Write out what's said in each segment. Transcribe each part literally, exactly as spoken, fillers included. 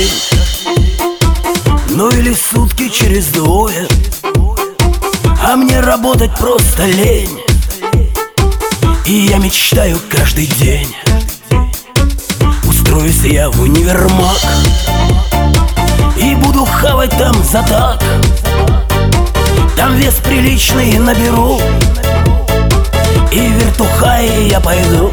день, ну или сутки через двое, а мне работать просто лень. И я мечтаю каждый день устроюсь я в универмаг и буду хавать там за так. Там вес приличный наберу, и в вертухаи я пойду.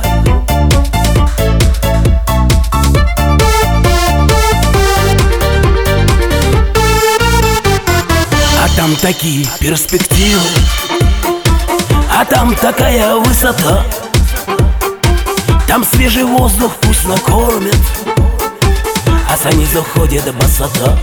А там такие перспективы, а там такая высота. Там свежий воздух вкусно кормят, а снизу ходит босота.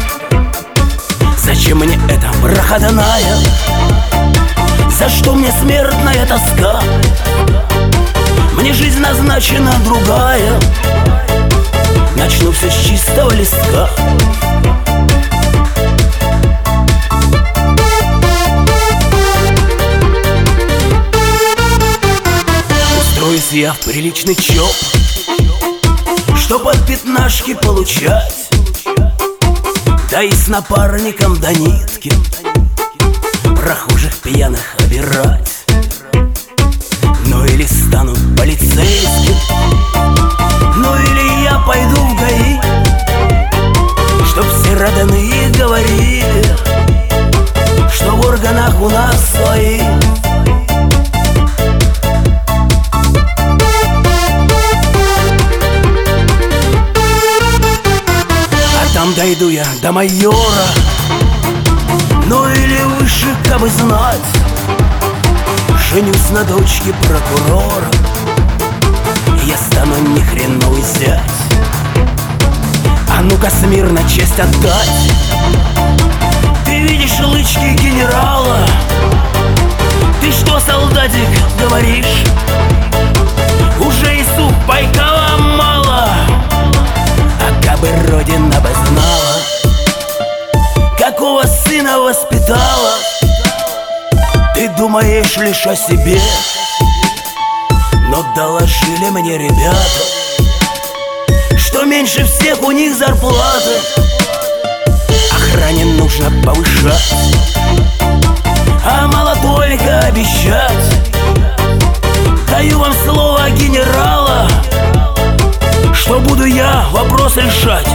Зачем мне эта проходная? За что мне смертная тоска? Мне жизнь назначена другая. Начну все с чистого листка. Устроюсь я в приличный чоп, чтоб от пятнашки получать, да и с напарником до нитки прохожих пьяных обирать. Ну или стану полицейским, ну или я пойду в ГАИ, чтоб все родные говорили, что в органах у нас свои. Там дойду я до майора, ну или выше, как бы знать. Женюсь на дочке прокурора, я стану ни хреновый зять. А ну-ка смирно честь отдать. Ты видишь лычки генерала? Ты что, солдатик, говоришь? Уже и Сухпайкова мало. А кабы родина бы знала, какого сына воспитала. Ты думаешь лишь о себе, но доложили мне ребята, что меньше всех у них зарплаты. Охране нужно повышать, а мало только обещать. Даю вам слово генерала, что буду я вопрос решать.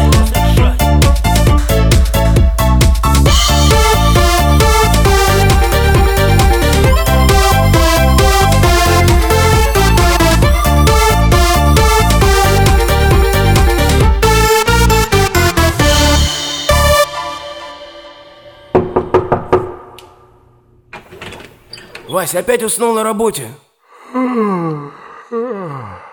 Вася опять уснул на работе?